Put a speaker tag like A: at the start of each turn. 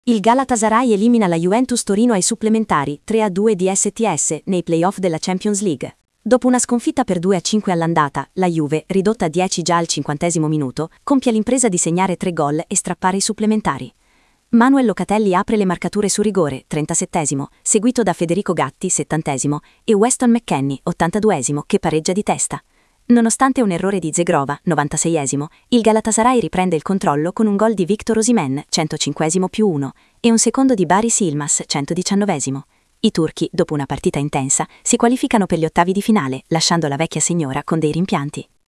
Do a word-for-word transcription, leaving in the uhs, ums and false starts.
A: Il Galatasaray elimina la Juventus Torino ai supplementari tre a due di S T S nei play-off della Champions League. Dopo una sconfitta per due a cinque all'andata, la Juve, ridotta a dieci già al cinquantesimo minuto, compie l'impresa di segnare tre gol e strappare i supplementari. Manuel Locatelli apre le marcature su rigore, trentasettesimo, seguito da Federico Gatti, settantesimo, e Weston McKennie, ottantaduesimo, che pareggia di testa. Nonostante un errore di Zegrova, novantaseiesimo, il Galatasaray riprende il controllo con un gol di Victor Osimhen, centocinquesimo più uno, e un secondo di Baris Yilmaz, centodiciannovesimo. I turchi, dopo una partita intensa, si qualificano per gli ottavi di finale, lasciando la vecchia signora con dei rimpianti.